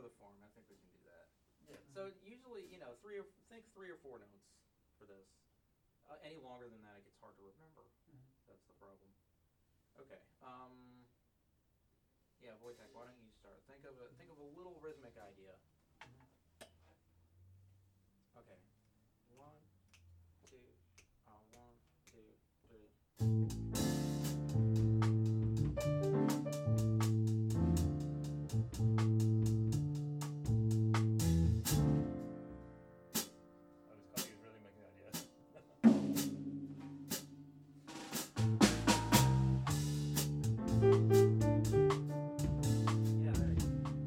the form. I think we can do that. Yeah. So usually, think 3 or 4 notes for this. Any longer than that, it gets hard to remember. That's the problem. Okay. Yeah, Wojtek, why don't you start? Think of a little rhythmic idea. Okay. 1, 2, 1, 2, 3. I was calling it really making ideas. Yeah, there you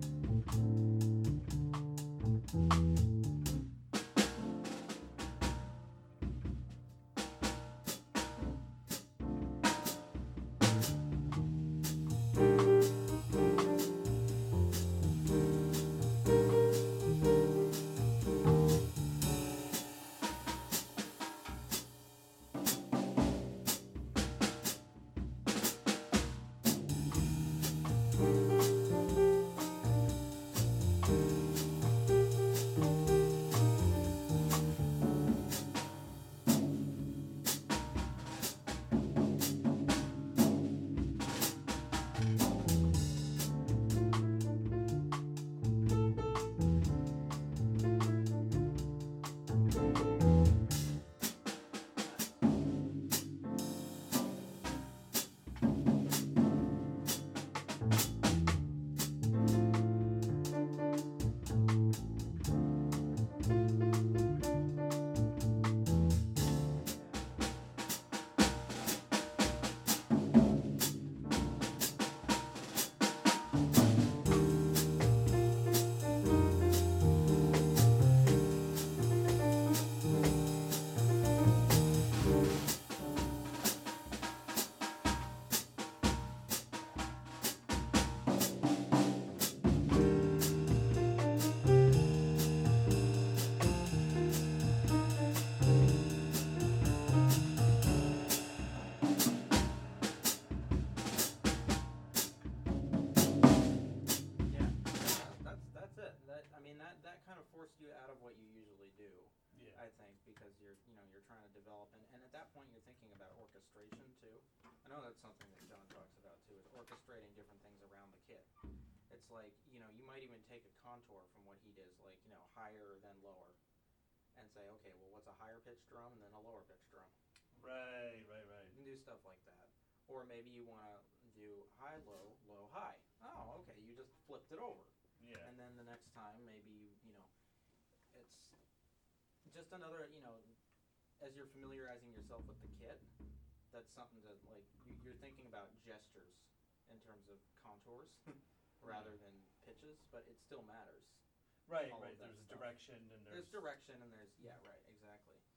That's it. That kind of forced you out of what you usually do. Yeah. I think because you're trying to develop, and at that point you're thinking about orchestration too. I know that's something that John talks about too, is orchestrating different things around the kit. It's like, you might even take a contour from what he does, like, higher than lower, and say, okay, well, what's a higher pitched drum and then a lower pitched drum? Right. You can do stuff like that. Or maybe you want to do high, low, low, high. Oh, okay, you just flipped it over. Yeah. And then the next time, maybe it's just another, as you're familiarizing yourself with the kit, that's something to, like, you're thinking about gestures in terms of contours rather than pitches, but it still matters. Right. All of that There's a stuff. direction and There's direction and there's, yeah, right, exactly.